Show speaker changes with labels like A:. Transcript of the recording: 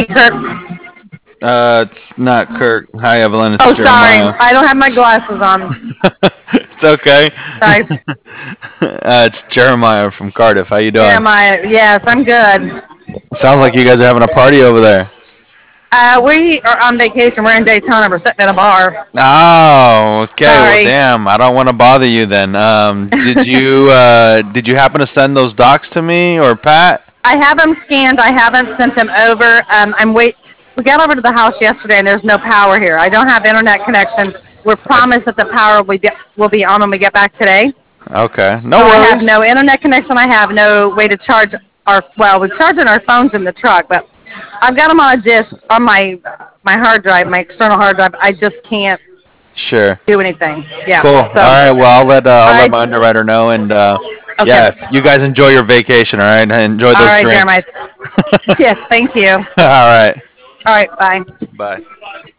A: Kirk.
B: It's not Kirk. Hi, Evelyn. It's
A: Oh, sorry.
B: Jeremiah.
A: I don't have my glasses on.
B: It's okay.
A: Sorry.
B: It's Jeremiah from Cardiff. How you doing?
A: Jeremiah. Yes, I'm good.
B: Sounds like you guys are having a party over there.
A: We are on vacation. We're in Daytona. We're sitting at a bar.
B: Oh, okay. Well,
A: Sorry.
B: damn. I don't want to bother you then. Did you happen to send those docs to me or Pat?
A: I have them scanned. I haven't sent them over. We got over to the house yesterday, and there's no power here. I don't have internet connection. We're promised that the power will be on when we get back today.
B: Okay. No
A: So I have
B: worries.
A: no internet connection. I have no way to charge we're charging our phones in the truck, but I've got them on a disk on my hard drive, my external hard drive. I just can't
B: Sure.
A: do anything. Yeah.
B: Cool. All
A: So,
B: right. Well,
A: all
B: I'll let
A: right.
B: my underwriter know, and
A: Okay.
B: yeah, you guys enjoy your vacation. All right. Enjoy
A: All
B: those
A: right, Jeremiah.
B: drinks.
A: Yes. Thank you.
B: All right.
A: All right. Bye.
B: Bye.